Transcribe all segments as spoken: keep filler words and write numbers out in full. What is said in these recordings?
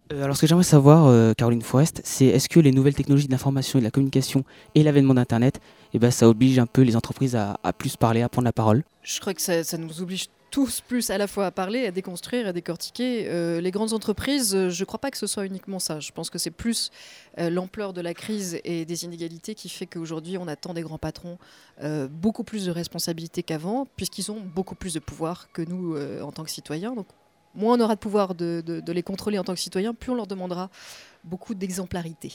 Euh, alors, ce que j'aimerais savoir, euh, Caroline Forest, c'est est-ce que les nouvelles technologies de l'information et de la communication et l'avènement d'Internet, eh ben, ça oblige un peu les entreprises à, à plus parler, à prendre la parole? Je crois que ça, ça nous oblige tous plus à la fois à parler, à déconstruire, à décortiquer. Euh, les grandes entreprises, euh, je ne crois pas que ce soit uniquement ça. Je pense que c'est plus euh, l'ampleur de la crise et des inégalités qui fait qu'aujourd'hui, on attend des grands patrons euh, beaucoup plus de responsabilités qu'avant, puisqu'ils ont beaucoup plus de pouvoir que nous euh, en tant que citoyens. Donc, moins on aura de pouvoir de, de, de les contrôler en tant que citoyens, plus on leur demandera beaucoup d'exemplarité.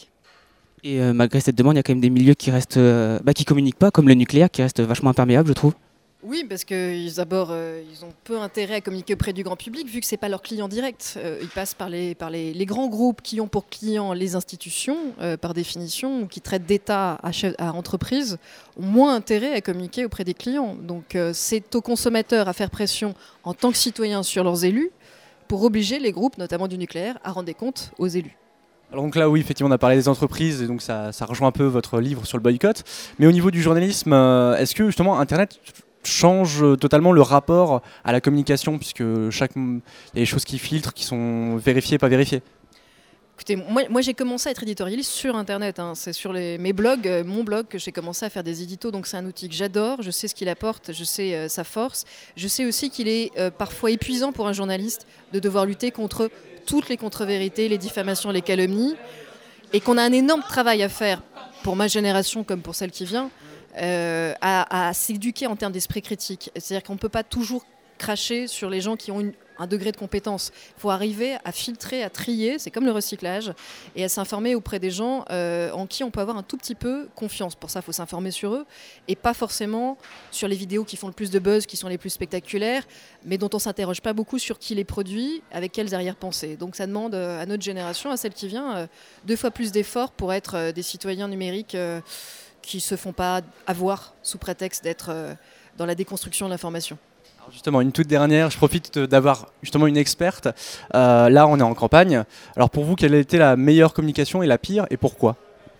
Et euh, malgré cette demande, il y a quand même des milieux qui restent, euh, bah, qui communiquent pas, comme le nucléaire, qui reste vachement imperméable, je trouve. Oui, parce que d'abord, euh, ils ont peu intérêt à communiquer auprès du grand public, vu que ce n'est pas leur client direct. Euh, ils passent par, les, par les, les grands groupes qui ont pour clients les institutions, euh, par définition, ou qui traitent d'État à, chef- à entreprise, ont moins intérêt à communiquer auprès des clients. Donc euh, c'est aux consommateurs à faire pression en tant que citoyens sur leurs élus, pour obliger les groupes, notamment du nucléaire, à rendre des comptes aux élus. Alors donc là, oui, effectivement, on a parlé des entreprises, et donc ça, ça rejoint un peu votre livre sur le boycott. Mais au niveau du journalisme, euh, est-ce que justement Internet change totalement le rapport à la communication, puisque chaque, il y a des choses qui filtrent, qui sont vérifiées, pas vérifiées? Écoutez, moi, moi j'ai commencé à être éditorialiste sur Internet. Hein. C'est sur les, mes blogs, euh, mon blog, que j'ai commencé à faire des éditos. Donc c'est un outil que j'adore. Je sais ce qu'il apporte, je sais euh, sa force. Je sais aussi qu'il est euh, parfois épuisant pour un journaliste de devoir lutter contre toutes les contre-vérités, les diffamations, les calomnies. Et qu'on a un énorme travail à faire, pour ma génération comme pour celle qui vient, euh, à, à s'éduquer en termes d'esprit critique. C'est-à-dire qu'on ne peut pas toujours cracher sur les gens qui ont une, un degré de compétence. Il faut arriver à filtrer, à trier, c'est comme le recyclage, et à s'informer auprès des gens euh, en qui on peut avoir un tout petit peu confiance. Pour ça, il faut s'informer sur eux, et pas forcément sur les vidéos qui font le plus de buzz, qui sont les plus spectaculaires, mais dont on ne s'interroge pas beaucoup sur qui les produit, avec quelles arrière-pensées. Donc ça demande euh, à notre génération, à celle qui vient, euh, deux fois plus d'efforts pour être euh, des citoyens numériques euh, qui ne se font pas avoir sous prétexte d'être euh, dans la déconstruction de l'information. Alors justement, une toute dernière, je profite d'avoir justement une experte. Euh, là, on est en campagne. Alors pour vous, quelle a été la meilleure communication et la pire, et pourquoi?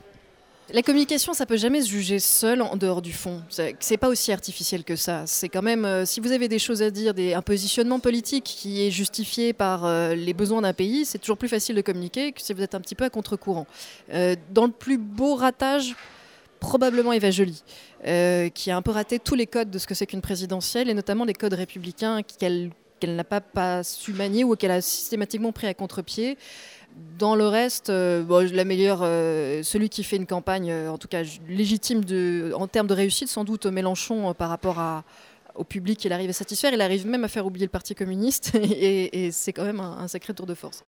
La communication, ça peut jamais se juger seul en dehors du fond. C'est c'est pas aussi artificiel que ça. C'est quand même, euh, si vous avez des choses à dire, des, un positionnement politique qui est justifié par euh, les besoins d'un pays, c'est toujours plus facile de communiquer que si vous êtes un petit peu à contre-courant. Euh, dans le plus beau ratage, probablement Eva Joly, euh, qui a un peu raté tous les codes de ce que c'est qu'une présidentielle, et notamment les codes républicains qu'elle qu'elle n'a pas, pas su manier ou qu'elle a systématiquement pris à contre-pied. Dans le reste, euh, bon, la meilleure, euh, celui qui fait une campagne, euh, en tout cas légitime de, en termes de réussite, sans doute Mélenchon euh, par rapport à, au public qu'il arrive à satisfaire. Il arrive même à faire oublier le Parti communiste et, et c'est quand même un, un sacré tour de force.